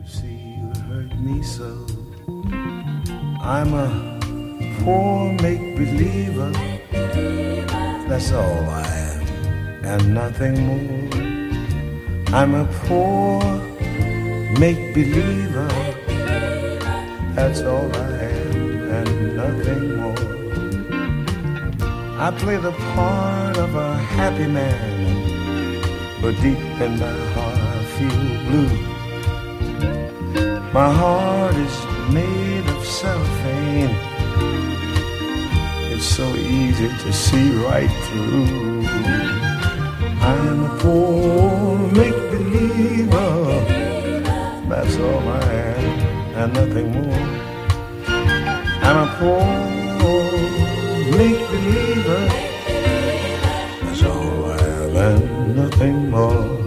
see you hurt me so. I'm a poor make-believer. That's all I am, and nothing more. I'm a poor make-believer. That's all I am, and nothing more. I play the part of a happy man, but deep in my heart I feel blue. My heart is made of cellophane. It's so easy to see right through. I am a poor make-believer. That's all I am, and nothing more. I'm a poor make-believer. That's all I am, and nothing more.